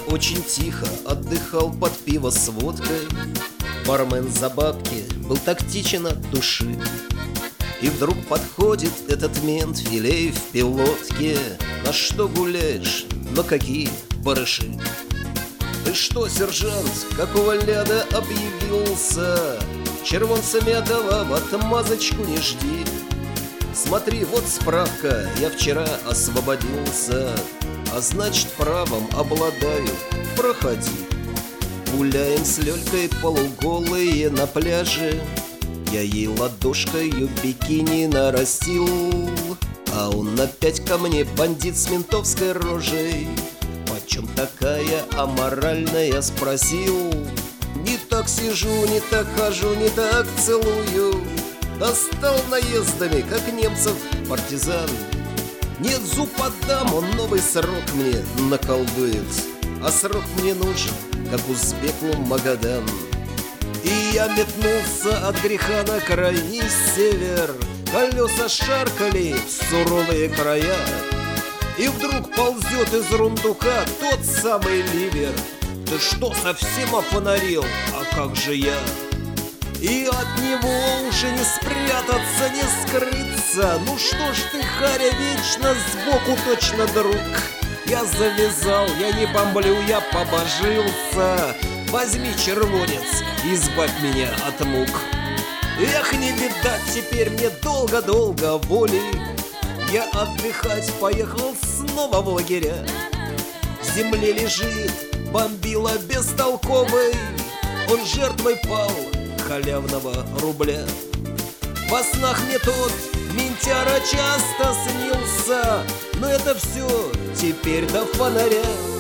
очень тихо отдыхал под пиво с водкой. Бармен за бабки был тактичен от души. И вдруг подходит этот мент, филей в пилотке. На что гуляешь? На какие барыши? Ты что, сержант, какого ляда объявился? Червонцами этого в отмазочку не жди. Смотри, вот справка, я вчера освободился, а значит правом обладаю, проходи. Гуляем с Лёлькой полуголые на пляже. Я ей ладошкою бикини нарастил, а он опять ко мне, бандит с ментовской рожей. Почем такая аморальная, спросил. Не так сижу, не так хожу, не так целую. Достал наездами, как немцев партизан. Нет, зуб отдам, он новый срок мне наколдует. А срок мне нужен, как узбеку Магадан. И я метнулся от греха на крайний север. Колеса шаркали в суровые края. И вдруг ползет из рундука тот самый ливер. Ты что, совсем офонарил? А как же я? И от него уже не спрятаться, не скрыться. Ну что ж ты, Харя, вечно сбоку точно друг. Я завязал, я не бомблю, я побожился. Возьми, червонец, избавь меня от мук. Эх, не видать теперь мне долго-долго воли. Я отдыхать поехал снова в лагеря. В земле лежит бомбила бестолковый. Он жертвой пал халявного рубля. Во снах мне тот ментяра часто снился, но это все теперь до фонаря.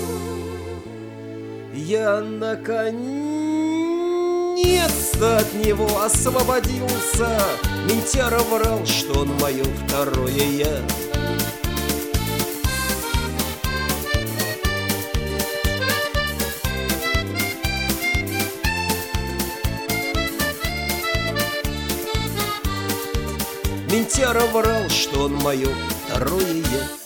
Я наконец-то от него освободился. Ментяра врал, что он мое второе я. Ментяра врал, что он мое второе я.